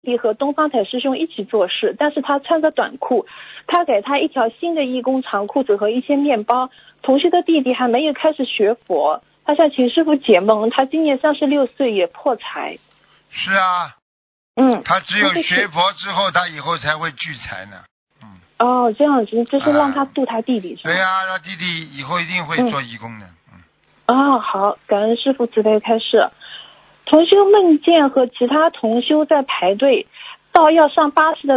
弟和东方台师兄一起做事，但是他穿着短裤，他给他一条新的义工长裤子和一些面包。同修的弟弟还没有开始学佛，他想请师傅解梦，他今年36岁也破财。 是啊，他只有学佛之后，他以后才会聚财呢。 哦，这样子，就是让他度他弟弟是吧？ 对呀，他弟弟以后一定会做义工的。 哦，好，感恩师父慈悲开示。同修梦见和其他同修在排队，到要上巴士的